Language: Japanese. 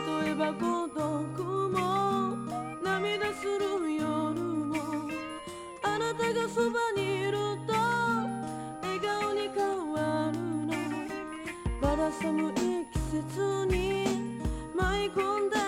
例えば孤独も涙する夜も、あなたがそばにいると笑顔に変わるの。まだ寒い季節に舞い込んだ